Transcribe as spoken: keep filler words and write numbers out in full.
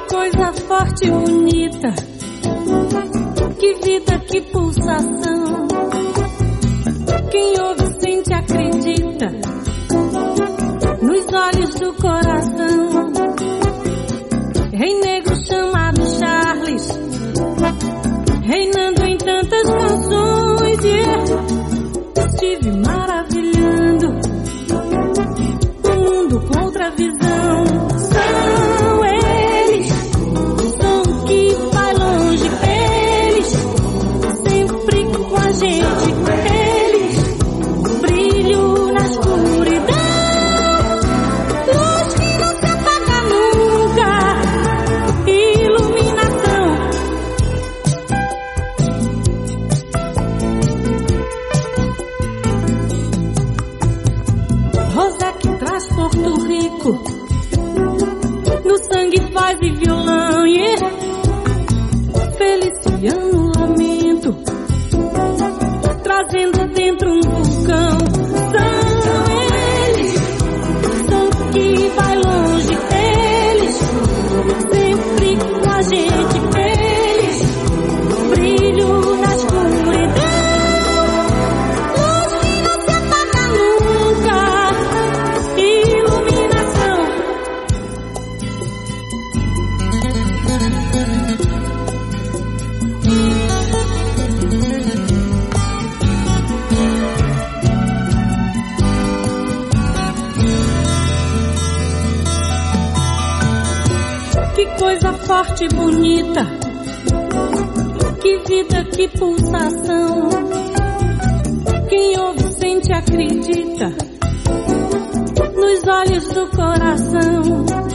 coisa forte e bonita, que vida, que pulsação. Quem ouve, sente, acredita, nos olhos do coração. Rei negro chamado Charles, reinando em tantas canções. Yeah. Estive maravilhando o mundo com outra visão. São eles, som que vai longe, eles sempre com a gente, eles, brilho na escuridão, luz que não se apaga nunca, iluminação. Rosa que traz Porto Rico, no sangue faz e violão, yeah. Feliciano lamento, trazendo dentro um vulcão. São eles, som que vai longe, eles sempre com a gente, eles, brilho na escuridão, luz que não se apaga nunca, iluminação. Que coisa forte e bonita, que vida, que pulsação. Quem ouve, sente, acredita, nos olhos do coração.